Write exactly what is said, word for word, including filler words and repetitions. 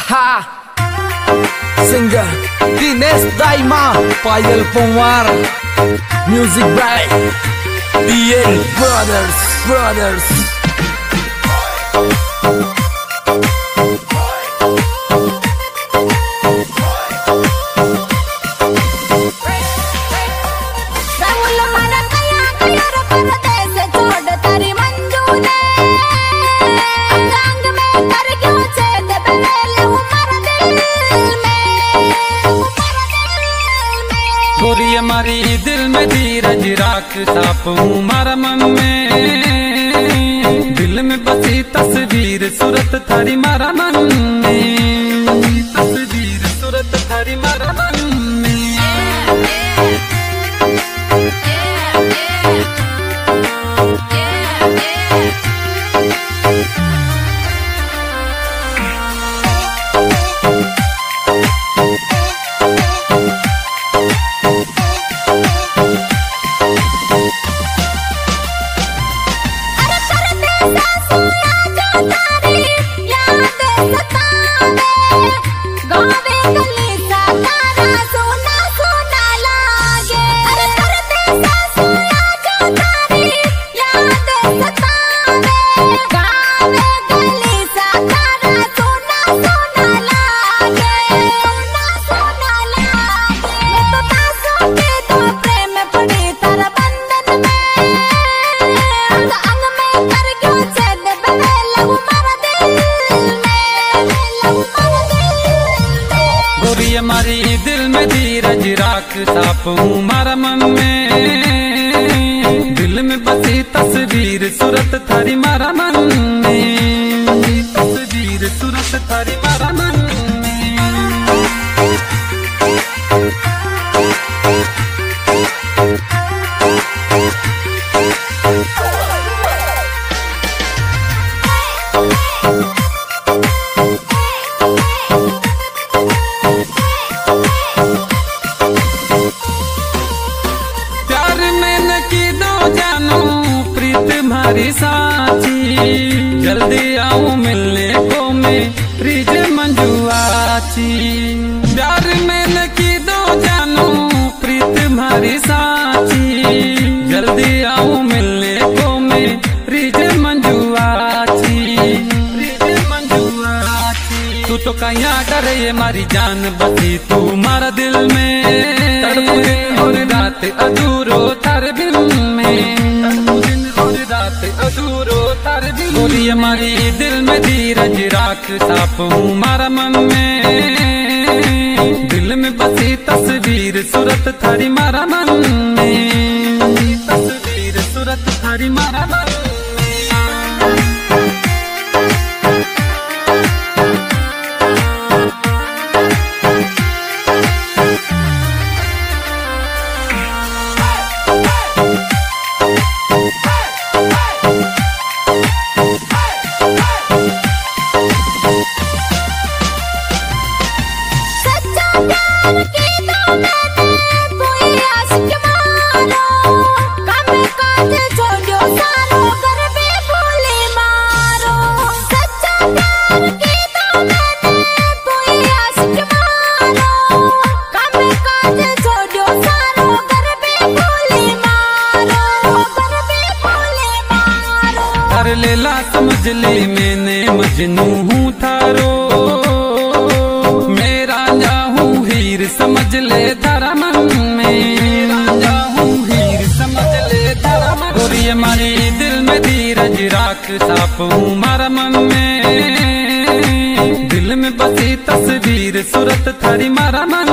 Singer Dines Daima, Payal Pomar, Music by D L Brothers Brothers. गोरी हमारी दिल में धीरज राख साप हमारा मन में, दिल में बसी तस्वीर सूरत थारी मारा मन में, तस्वीर सूरत थारी मारा मन में। हमारी दिल में धीरज राख साप हमारा मन में, दिल में बसी तस्वीर सूरत थारी मारा मन में, तस्वीर सूरत थारी मारा मन में। साची जल्दी आऊं मिलने को मैं रिज मंजुआची, प्यार में लकी दो जानू प्रीत मारी साची, जल्दी आऊं मिलने को मैं रिज मंजुआची, रिज मंजुआची। तू तो कहीं डरे ये मारी जान बसी तू मारा दिल में, तड़पे और रात अधूरो थारे बिन में, अधूरो तार दिल। गोरी हमारी दिल में धीरज राख साप हमारा मन में, दिल में बसी तस्वीर सूरत थारी मारा मन में, तस्वीर सूरत थारी मारा मन में। लेला समझ ली मैंने मजनू हूँ थारो, मेरा जाहूँ हीर समझ ले थारा मन में, जाहूँ हीर समझ ले थारा मन। गोरी हमारी दिल में धीरज राख साप हमारा मन में, दिल में बसी तस्वीर सूरत थारी मारा मन